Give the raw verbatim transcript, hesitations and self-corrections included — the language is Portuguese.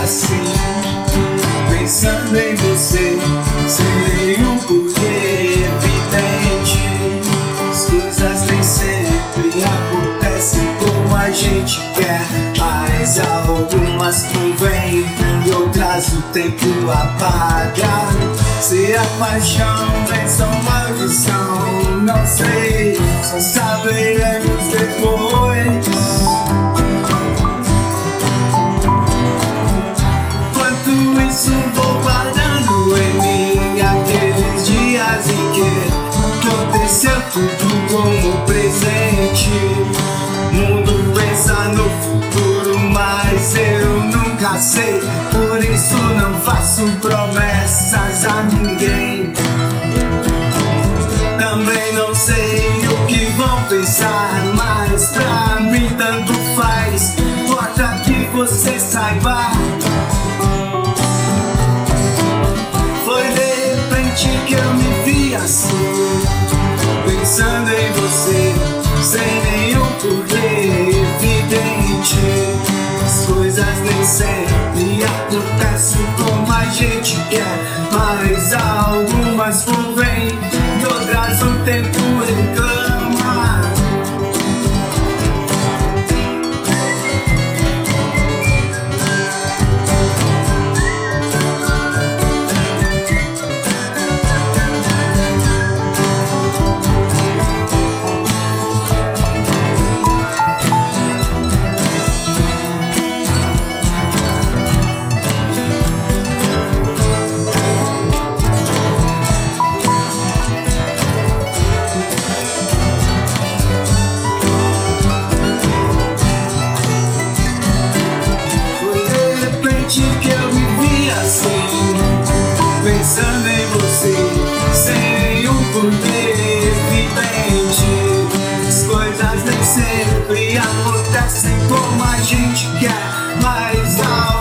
assim, pensando em você, sem nenhum porquê evidente. As coisas nem sempre acontecem como a gente quer, mas algumas convêm e outras o tempo apaga. Se a paixão vem só uma lição, não sei, só saberemos depois. Enquanto isso vou guardando em mim aqueles dias em que aconteceu tudo como presente. O mundo pensa no futuro, mas eu nunca sei, por isso não faço promessas a ninguém. Também não sei o que vão pensar, mas pra mim tanto faz, importa que você saiba. Foi de repente que eu me vi assim, pensando em você, sem nenhum porquê evidente. As coisas nem sempre acontecem como a gente quer, mas algumas convêm e outras o tempo reclama. Que eu me vi assim, pensando em você, sem nenhum porquê evidente. As coisas nem sempre acontecem como a gente quer, mas